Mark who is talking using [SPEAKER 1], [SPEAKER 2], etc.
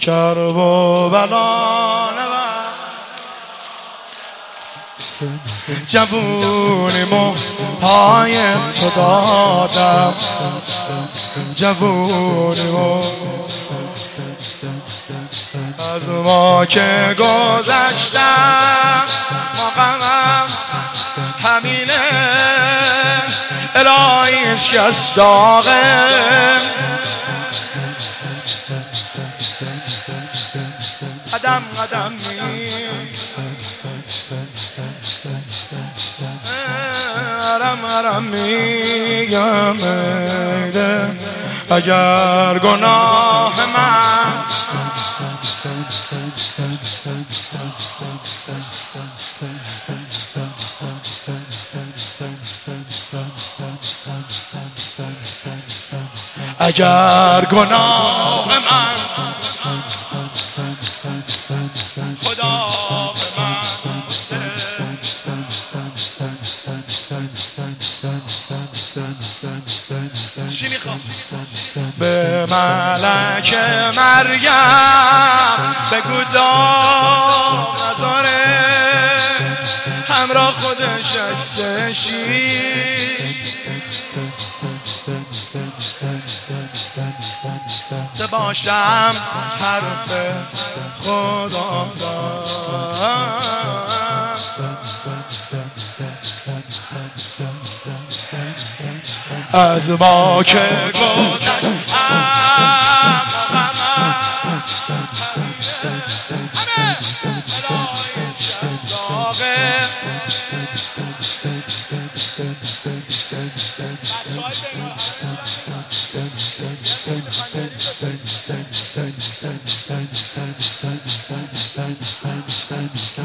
[SPEAKER 1] کرب و بلانه و جوونیمو پای تو دادم، جوونیمو از ما که گذشتم موقعم همینه، الهی هیچ کس داغه قدم قدم حرم میگم اگر گناه من اگر گناه من خدا به من چی میخوام؟ به ملک مریم بگو دام نذاره همراه خودش عکسشی باشم حرف خدا از ما که گذشت